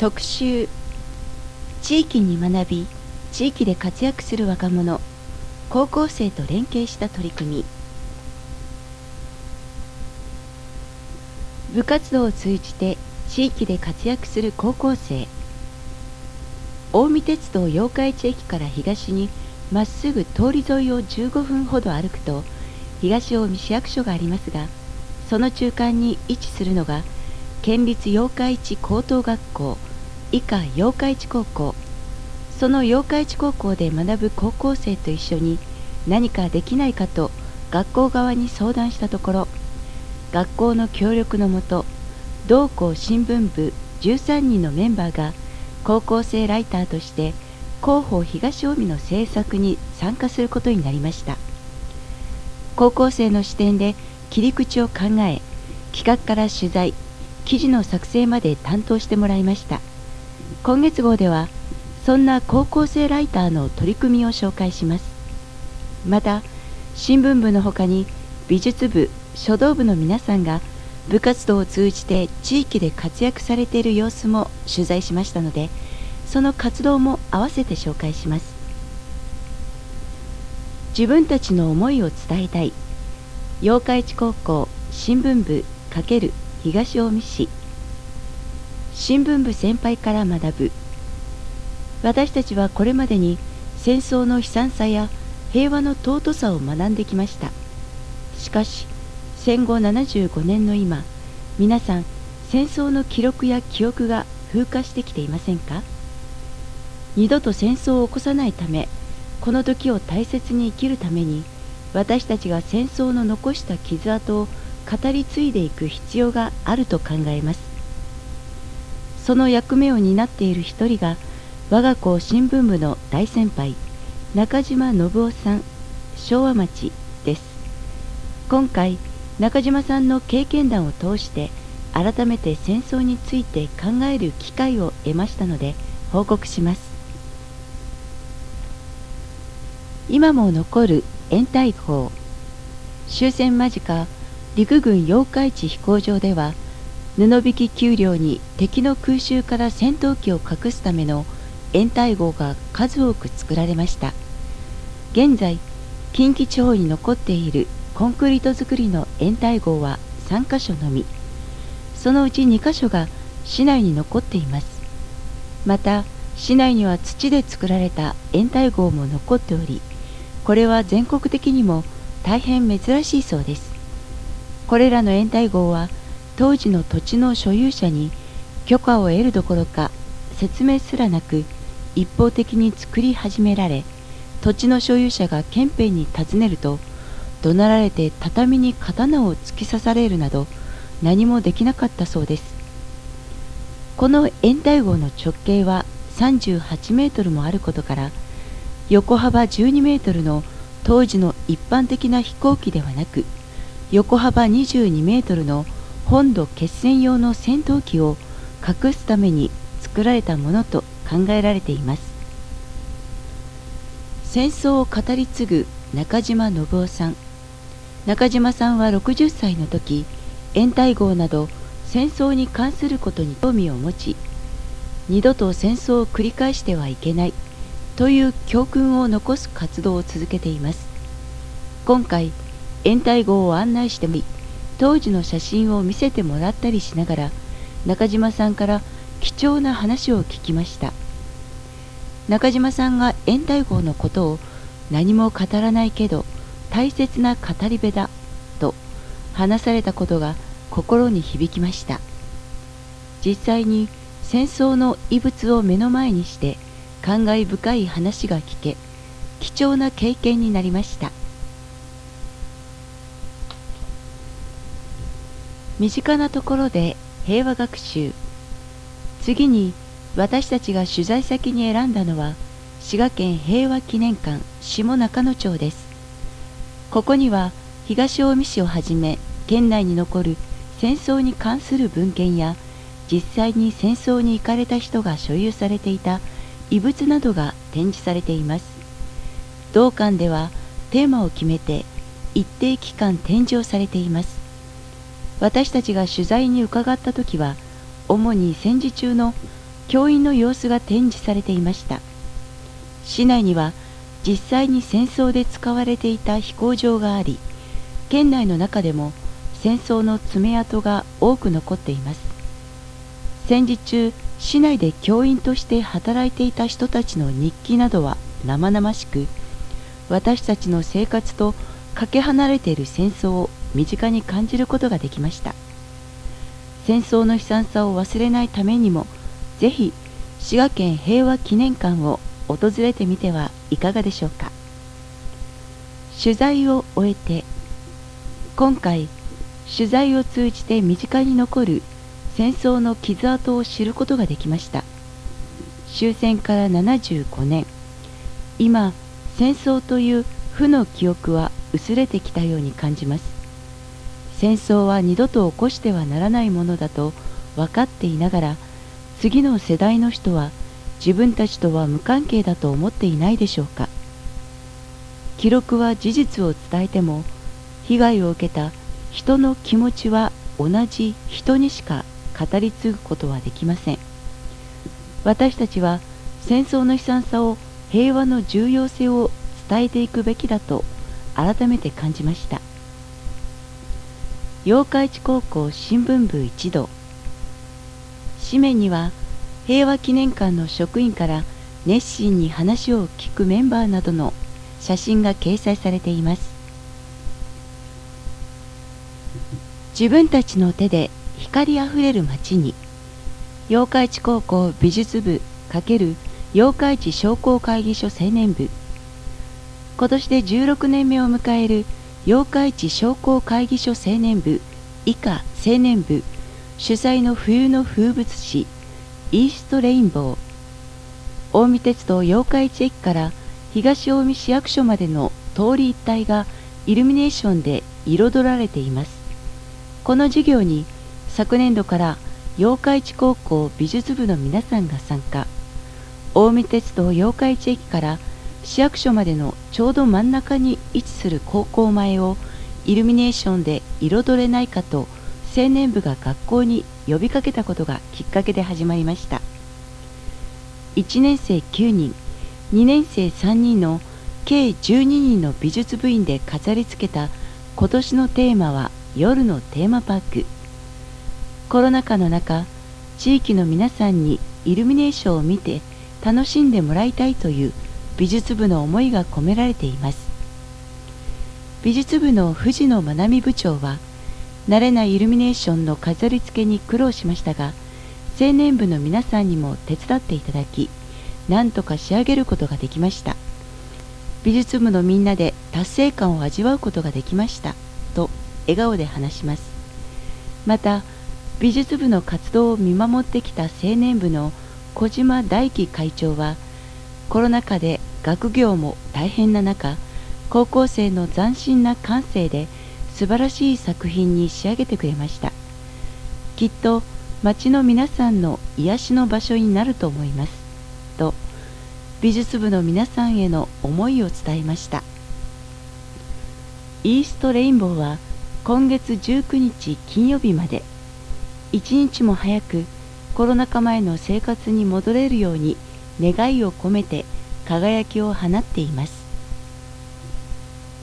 特集、地域に学び地域で活躍する若者、高校生と連携した取り組み。部活動を通じて地域で活躍する高校生。近江鉄道八日市駅から東にまっすぐ通り沿いを15分ほど歩くと東近江市役所がありますが、その中間に位置するのが県立八日市高等学校以下八日市高校。その八日市高校で学ぶ高校生と一緒に何かできないかと学校側に相談したところ、学校の協力のもと同校新聞部13人のメンバーが高校生ライターとして広報東近江の制作に参加することになりました。高校生の視点で切り口を考え、企画から取材、記事の作成まで担当してもらいました。今月号ではそんな高校生ライターの取り組みを紹介します。また新聞部のほかに美術部、書道部の皆さんが部活動を通じて地域で活躍されている様子も取材しましたので、その活動も合わせて紹介します。自分たちの思いを伝えたい、八日市高校新聞部×東近江市。新聞部先輩から学ぶ。私たちはこれまでに戦争の悲惨さや平和の尊さを学んできました。しかし戦後75年の今、皆さん戦争の記録や記憶が風化してきていませんか？二度と戦争を起こさないため、この時を大切に生きるために、私たちが戦争の残した傷跡を語り継いでいく必要があると考えます。その役目を担っている一人が、我が校新聞部の大先輩、中島信夫さん、昭和町です。今回、中島さんの経験談を通して改めて戦争について考える機会を得ましたので報告します。今も残る掩体壕。終戦間近、陸軍八日市飛行場では布引き丘陵に敵の空襲から戦闘機を隠すための掩体壕が数多く作られました。現在近畿地方に残っているコンクリート造りの掩体壕は3カ所のみ。そのうち2カ所が市内に残っています。また市内には土で作られた掩体壕も残っており、これは全国的にも大変珍しいそうです。これらの掩体壕は当時の土地の所有者に許可を得るどころか説明すらなく一方的に作り始められ、土地の所有者が憲兵に尋ねると怒鳴られて畳に刀を突き刺されるなど何もできなかったそうです。この掩体壕の直径は38メートルもあることから、横幅12メートルの当時の一般的な飛行機ではなく、横幅22メートルの本土決戦用の戦闘機を隠すために作られたものと考えられています。戦争を語り継ぐ中島信夫さん。中島さんは60歳の時、掩体壕など戦争に関することに興味を持ち、二度と戦争を繰り返してはいけないという教訓を残す活動を続けています。今回掩体壕を案内してもらい、当時の写真を見せてもらったりしながら、中島さんから貴重な話を聞きました。中島さんが掩体壕のことを何も語らないけど大切な語り部だと話されたことが心に響きました。実際に戦争の遺物を目の前にして感慨深い話が聞け、貴重な経験になりました。身近なところで平和学習。次に私たちが取材先に選んだのは滋賀県平和記念館下中野町です。ここには東近江市をはじめ県内に残る戦争に関する文献や実際に戦争に行かれた人が所有されていた遺物などが展示されています。同館ではテーマを決めて一定期間展示をされています。私たちが取材に伺った時は主に戦時中の教員の様子が展示されていました。市内には実際に戦争で使われていた飛行場があり、県内の中でも戦争の爪痕が多く残っています。戦時中、市内で教員として働いていた人たちの日記などは生々しく、私たちの生活とかけ離れている戦争を身近に感じることができました。戦争の悲惨さを忘れないためにも、ぜひ滋賀県平和記念館を訪れてみてはいかがでしょうか。取材を終えて、今回取材を通じて身近に残る戦争の傷跡を知ることができました。終戦から75年、今戦争という負の記憶は薄れてきたように感じます。戦争は二度と起こしてはならないものだと分かっていながら、次の世代の人は自分たちとは無関係だと思っていないでしょうか。記録は事実を伝えても、被害を受けた人の気持ちは同じ人にしか語り継ぐことはできません。私たちは戦争の悲惨さを、平和の重要性を伝えていくべきだと改めて感じました。八日市高校新聞部一同。紙面には平和記念館の職員から熱心に話を聞くメンバーなどの写真が掲載されています。自分たちの手で光あふれる街に、八日市高校美術部×八日市商工会議所青年部。今年で16年目を迎える八日市商工会議所青年部以下青年部主催の冬の風物詩イーストレインボー。近江鉄道八日市駅から東近江市役所までの通り一帯がイルミネーションで彩られています。この授業に昨年度から八日市高校美術部の皆さんが参加。近江鉄道八日市駅から市役所までのちょうど真ん中に位置する高校前をイルミネーションで彩れないかと青年部が学校に呼びかけたことがきっかけで始まりました。1年生9人、2年生3人の計12人の美術部員で飾り付けた今年のテーマは夜のテーマパーク。コロナ禍の中、地域の皆さんにイルミネーションを見て楽しんでもらいたいという美術部の思いが込められています。美術部の藤野真奈美部長は、慣れないイルミネーションの飾り付けに苦労しましたが、青年部の皆さんにも手伝っていただき、なんとか仕上げることができました。美術部のみんなで達成感を味わうことができましたと笑顔で話します。また美術部の活動を見守ってきた青年部の小島大樹会長は、コロナ禍で学業も大変な中、高校生の斬新な感性で素晴らしい作品に仕上げてくれました。きっと町の皆さんの癒しの場所になると思いますと美術部の皆さんへの思いを伝えました。イーストレインボーは今月19日金曜日まで、一日も早くコロナ禍前の生活に戻れるように願いを込めて輝きを放っています。